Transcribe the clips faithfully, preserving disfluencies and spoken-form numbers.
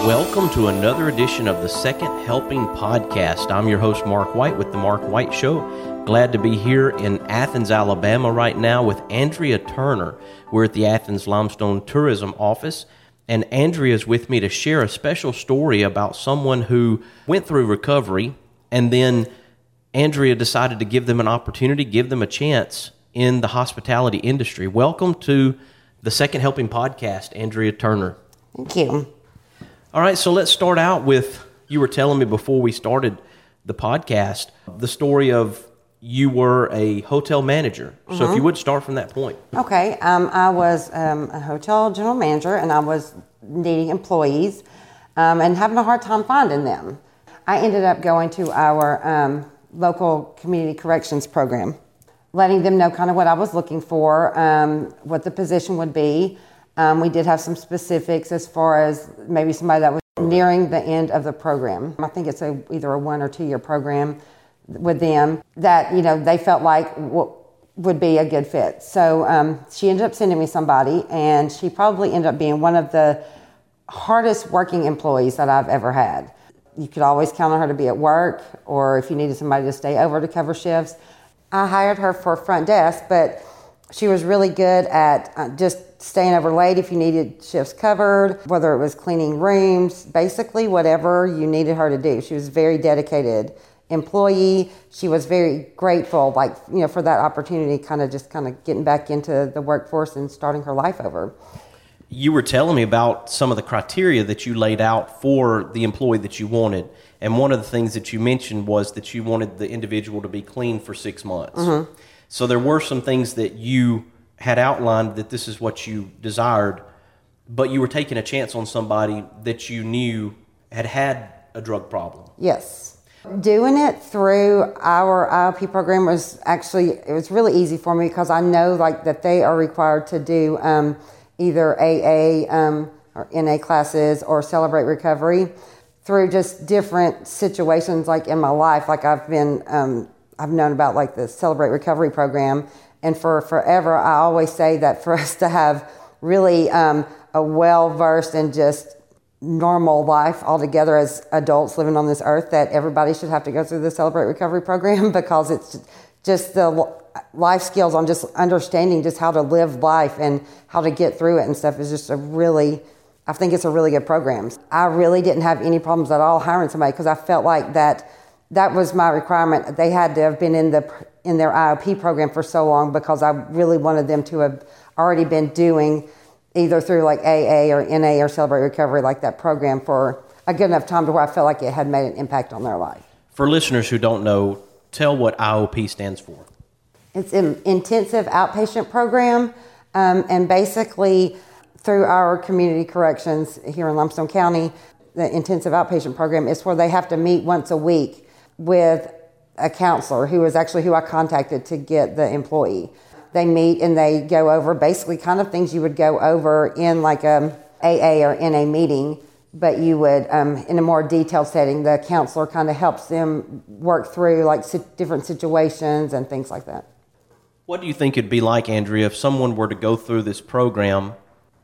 Welcome to another edition of the Second Helping Podcast. I'm your host, Mark White, with The Mark White Show. Glad to be here in Athens, Alabama right now with Andrea Turner. We're at the Athens Limestone Tourism Office, and Andrea is with me to share a special story about someone who went through recovery, and then Andrea decided to give them an opportunity, give them a chance in the hospitality industry. Welcome to the Second Helping Podcast, Andrea Turner. Thank you. All right, so let's start out with, you were telling me before we started the podcast, the story of you were a hotel manager. Mm-hmm. So if you would start from that point. Okay, um, I was um, a hotel general manager, and I was needing employees um, and having a hard time finding them. I ended up going to our um, local community corrections program, letting them know kind of what I was looking for, um, what the position would be. Um, we did have some specifics as far as maybe somebody that was nearing the end of the program. I think it's a, either a one or two year program with them that, you know, they felt like w- would be a good fit. So um, she ended up sending me somebody, and she probably ended up being one of the hardest working employees that I've ever had. You could always count on her to be at work, or if you needed somebody to stay over to cover shifts. I hired her for front desk, but she was really good at uh, just staying over late if you needed shifts covered, whether it was cleaning rooms, basically whatever you needed her to do. She was a very dedicated employee. She was very grateful, like, you know, for that opportunity, kind of just kind of getting back into the workforce and starting her life over. You were telling me about some of the criteria that you laid out for the employee that you wanted. And one of the things that you mentioned was that you wanted the individual to be clean for six months. Mm-hmm. So there were some things that you had outlined that this is what you desired, but you were taking a chance on somebody that you knew had had a drug problem. Yes. Doing it through our I O P program was actually, it was really easy for me because I know like that they are required to do um, either A A um, or N A classes or Celebrate Recovery through just different situations like in my life. Like I've been, um, I've known about like the Celebrate Recovery program, and for forever I always say that for us to have really um, a well-versed and just normal life altogether as adults living on this earth, that everybody should have to go through the Celebrate Recovery program, because it's just the life skills on just understanding just how to live life and how to get through it and stuff is just a really, I think it's a really good program. I really didn't have any problems at all hiring somebody because I felt like that that was my requirement. They had to have been in the in their I O P program for so long because I really wanted them to have already been doing either through like A A or N A or Celebrate Recovery, like that program, for a good enough time to where I felt like it had made an impact on their life. For listeners who don't know, tell what I O P stands for. It's an intensive outpatient program, um, and basically through our community corrections here in Limestone County, the intensive outpatient program is where they have to meet once a week with a counselor, who is actually who I contacted to get the employee. They meet and they go over basically kind of things you would go over in like a A A or N A meeting, but you would, um, in a more detailed setting, the counselor kind of helps them work through like different situations and things like that. What do you think it'd be like, Andrea, if someone were to go through this program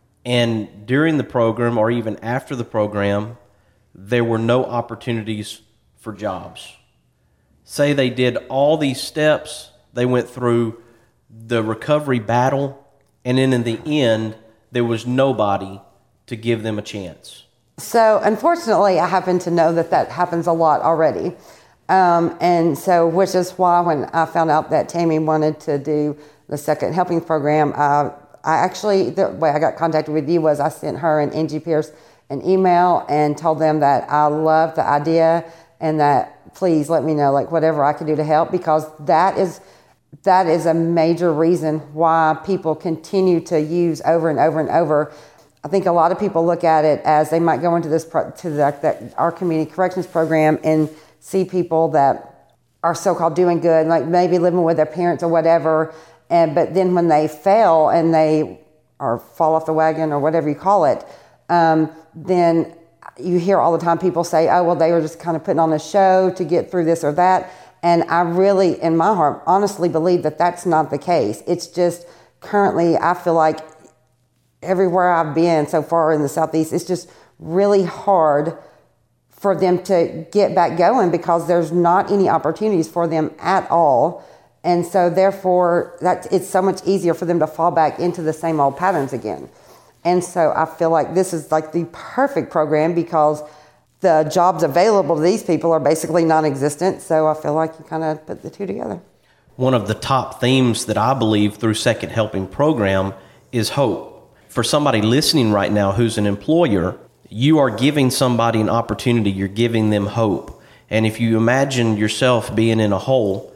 and during the program or even after the program, there were no opportunities for jobs? Say they did all these steps, they went through the recovery battle, and then in the end, there was nobody to give them a chance. So unfortunately, I happen to know that that happens a lot already. Um, and so, which is why when I found out that Tammy wanted to do the Second Helping program, uh, I actually, the way I got contacted with you was I sent her and Angie Pierce an email and told them that I loved the idea and that please let me know like whatever I can do to help, because that is that is a major reason why people continue to use over and over and over. I think a lot of people look at it as they might go into this pro- to the, that our community corrections program and see people that are so-called doing good, like maybe living with their parents or whatever, and but then when they fail and they or fall off the wagon or whatever you call it, um, then you hear all the time people say, oh, well, they were just kind of putting on a show to get through this or that. And I really, in my heart, honestly believe that that's not the case. It's just currently, I feel like everywhere I've been so far in the Southeast, it's just really hard for them to get back going because there's not any opportunities for them at all. And so therefore, that it's so much easier for them to fall back into the same old patterns again. And so I feel like this is like the perfect program because the jobs available to these people are basically non-existent. So I feel like you kind of put the two together. One of the top themes that I believe through Second Helping program is hope. For somebody listening right now who's an employer, you are giving somebody an opportunity. You're giving them hope. And if you imagine yourself being in a hole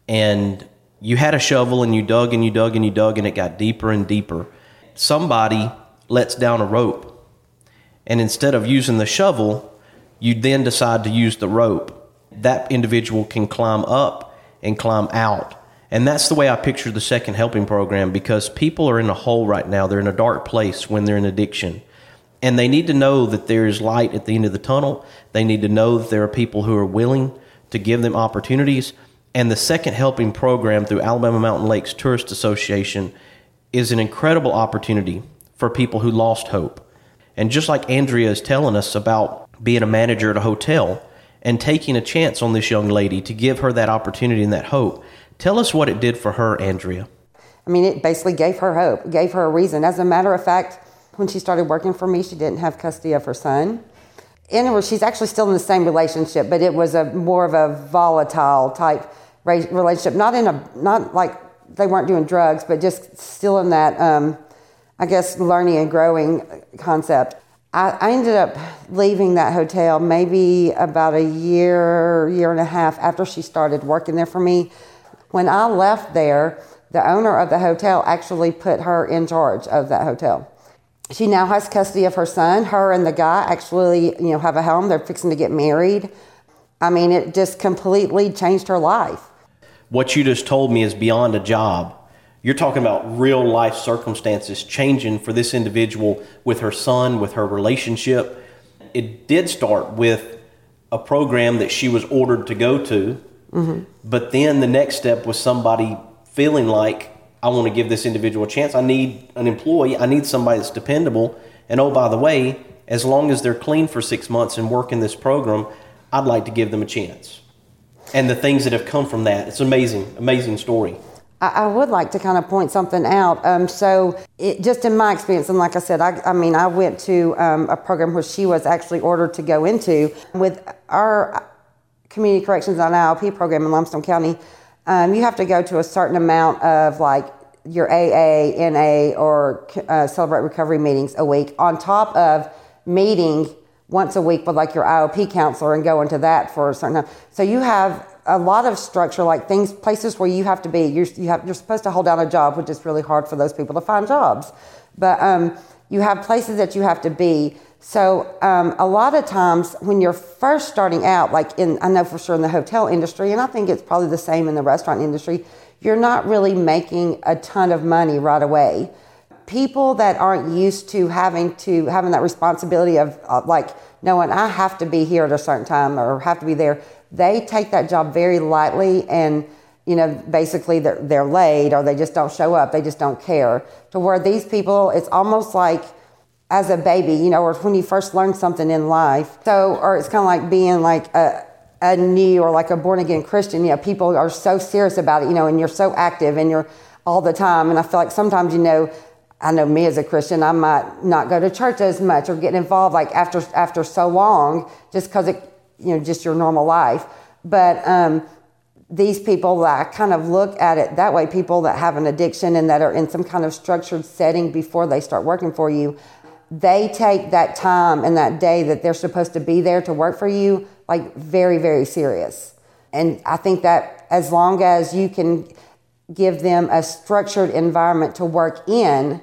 and you had a shovel and you dug and you dug and you dug and it got deeper and deeper, somebody lets down a rope. And instead of using the shovel, you then decide to use the rope. That individual can climb up and climb out. And that's the way I picture the Second Helping program, because people are in a hole right now. They're in a dark place when they're in addiction. And they need to know that there is light at the end of the tunnel. They need to know that there are people who are willing to give them opportunities. And the Second Helping program through Alabama Mountain Lakes Tourist Association is an incredible opportunity for people who lost hope. And just like Andrea is telling us about being a manager at a hotel and taking a chance on this young lady to give her that opportunity and that hope, tell us what it did for her, Andrea. I mean, it basically gave her hope, gave her a reason. As a matter of fact, when she started working for me, she didn't have custody of her son. And she's actually still in the same relationship, but it was a more of a volatile type relationship. Not in a, not like they weren't doing drugs, but just still in that, um, I guess, learning and growing concept. I, I ended up leaving that hotel maybe about a year, year and a half after she started working there for me. When I left there, the owner of the hotel actually put her in charge of that hotel. She now has custody of her son. Her and the guy actually, you know, have a home. They're fixing to get married. I mean, it just completely changed her life. What you just told me is beyond a job. You're talking about real life circumstances changing for this individual with her son, with her relationship. It did start with a program that she was ordered to go to, mm-hmm. but then the next step was somebody feeling like, I want to give this individual a chance. I need an employee. I need somebody that's dependable. And oh, by the way, as long as they're clean for six months and work in this program, I'd like to give them a chance. And the things that have come from that, it's amazing, amazing story. I, I would like to kind of point something out. Um, so it, just in my experience, and like I said, I, I mean, I went to um, a program where she was actually ordered to go into. With our community corrections on I L P program in Limestone County, um, you have to go to a certain amount of like your A A, N A, or uh, Celebrate Recovery meetings a week, on top of meeting once a week with like your I O P counselor and go into that for a certain time. So you have a lot of structure, like things, places where you have to be. You're, you have, you're supposed to hold down a job, which is really hard for those people to find jobs. But um, you have places that you have to be. So um, a lot of times when you're first starting out, like in, I know for sure in the hotel industry, and I think it's probably the same in the restaurant industry, you're not really making a ton of money right away. People that aren't used to having to having that responsibility of uh, like knowing I have to be here at a certain time or have to be there, they take that job very lightly, and you know, basically they're, they're late or they just don't show up. They just don't care. To where these people, it's almost like as a baby, you know, or when you first learn something in life. So, or it's kind of like being like a a new or like a born again Christian. You know, people are so serious about it, you know, and you're so active and you're all the time. And I feel like sometimes, you know, I know me as a Christian, I might not go to church as much or get involved like after after so long, just because it, you know, just your normal life. But um, these people that kind of look at it that way, people that have an addiction and that are in some kind of structured setting before they start working for you, they take that time and that day that they're supposed to be there to work for you like very, very serious. And I think that as long as you can give them a structured environment to work in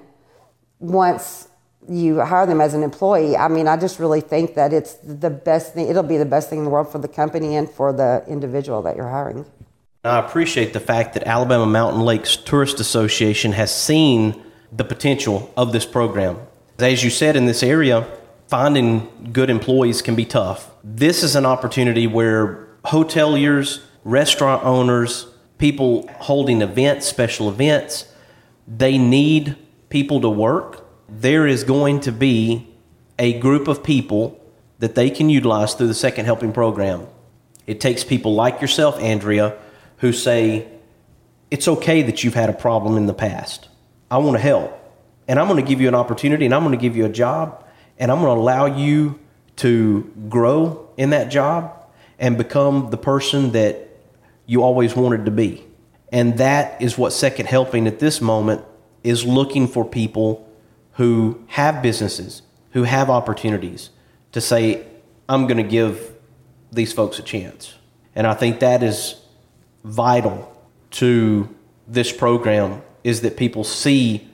once you hire them as an employee, I mean, I just really think that it's the best thing. It'll be the best thing in the world for the company and for the individual that you're hiring. I appreciate the fact that Alabama Mountain Lakes Tourist Association has seen the potential of this program. As you said, in this area, finding good employees can be tough. This is an opportunity where hoteliers, restaurant owners, people holding events, special events, they need people to work. there is going to be a group of people that they can utilize through the Second Helping program. It takes people like yourself, Andrea, who say, it's okay that you've had a problem in the past. I want to help. And I'm going to give you an opportunity, and I'm going to give you a job, and I'm going to allow you to grow in that job and become the person that you always wanted to be. And that is what Second Helping at this moment is looking for, people who have businesses, who have opportunities to say, I'm going to give these folks a chance. And I think that is vital to this program, is that people see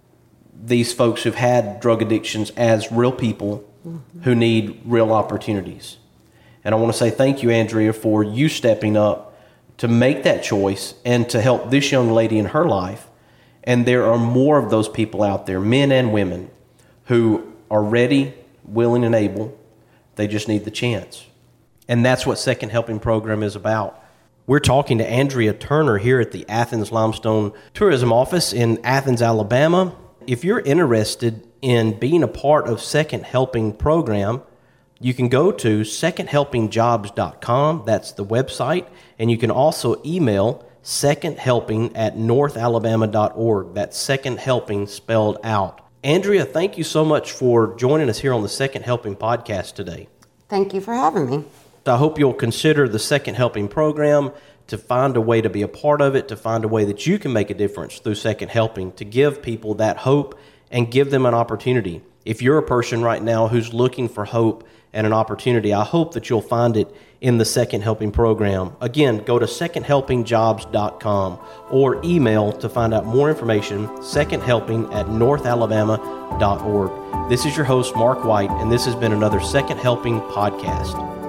these folks who've had drug addictions as real people mm-hmm. who need real opportunities. And I want to say thank you, Andrea, for you stepping up to make that choice and to help this young lady in her life. And there are more of those people out there, men and women, who are ready, willing, and able. They just need the chance. And that's what Second Helping program is about. We're talking to Andrea Turner here at the Athens Limestone Tourism Office in Athens, Alabama. If you're interested in being a part of Second Helping program, you can go to second helping jobs dot com. That's the website. And you can also email secondhelping at north alabama dot org. That's Second Helping spelled out. Andrea, thank you so much for joining us here on the Second Helping podcast today. Thank you for having me. I hope you'll consider the Second Helping program, to find a way to be a part of it, to find a way that you can make a difference through Second Helping, to give people that hope and give them an opportunity. If you're a person right now who's looking for hope and an opportunity, I hope that you'll find it in the Second Helping program. Again, go to second helping jobs dot com or email to find out more information, secondhelping at north alabama dot org. This is your host, Mark White, and this has been another Second Helping podcast.